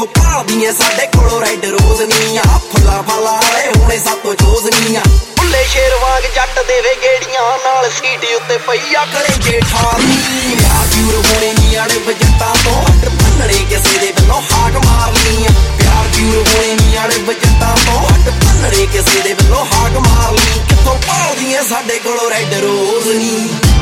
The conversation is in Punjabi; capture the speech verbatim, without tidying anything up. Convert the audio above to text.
ਕਿੱਥੋਂ ਭਾਲਦੀਆਂ ਸਾਡੇ ਕੋਲੋਂ ਰੈਡ ਰੋਜ਼ ਨੀ ਆ ਫੁੱਲਾ ਫਾਲਾ ਵਾਲੇ ਹੋਣੇ ਸਾਤੋਂ ਚੋਜ਼ ਨੀ ਆ ਭੁੱਲੇ ਸ਼ੇਰ ਵਾਂਗ ਜੱਟ ਦੇਵੇ ਗੇੜੀਆਂ ਨਾਲ ਸੀਟ ਉੱਤੇ ਪਈ ਆ ਕਲੇ ਜੇਠਾਨੀ ਪਿਆਰ ਪਿਊਰ ਹੋਣੇ ਨੀ ਆੜੇ ਵਜਟਾਂ ਤੋਂ ਹੱਟ ਭੰਨਣੇ ਕਿਸੇ ਦੇ ਵੱਲੋਂ ਹਾਕ ਮਾਰਨੀ ਆ ਪਿਆਰ ਪਿਊਰ ਹੋਣੇ ਨੀ ਆੜੇ ਵਜਟਾਂ ਤੋਂ ਹੱਟ ਭੰਨਣੇ ਕਿਸੇ ਦੇ ਵੱਲੋਂ ਹਾਕ ਮਾਰਨੀ ਕਿੱਥੋਂ ਭਾਲਦੀਆਂ ਸਾਡੇ ਕੋਲੋਂ ਰੈਡ ਰੋਜ਼ ਨੀ